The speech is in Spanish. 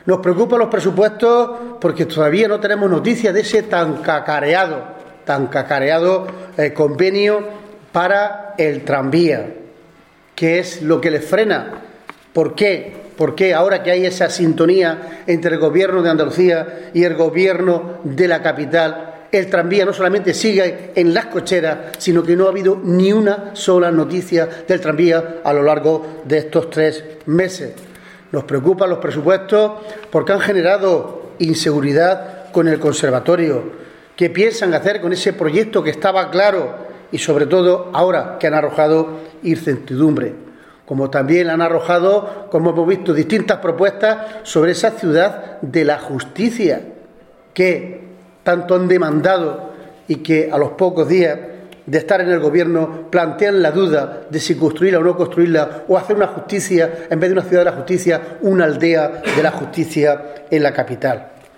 Nos preocupan los presupuestos porque todavía no tenemos noticias de ese tan cacareado convenio para el tranvía. ¿Qué es lo que les frena? ¿Por qué? ¿Por qué ahora que hay esa sintonía entre el Gobierno de Andalucía y el Gobierno de la capital, el tranvía no solamente sigue en las cocheras, sino que no ha habido ni una sola noticia del tranvía a lo largo de estos 3 meses? Nos preocupan los presupuestos porque han generado inseguridad con el conservatorio. ¿Qué piensan hacer con ese proyecto que estaba claro? Y sobre todo ahora que han arrojado incertidumbre. Como también han arrojado, como hemos visto, distintas propuestas sobre esa ciudad de la justicia que tanto han demandado y que a los pocos días de estar en el Gobierno plantean la duda de si construirla o no construirla, o hacer una justicia, en vez de una ciudad de la justicia, una aldea de la justicia en la capital.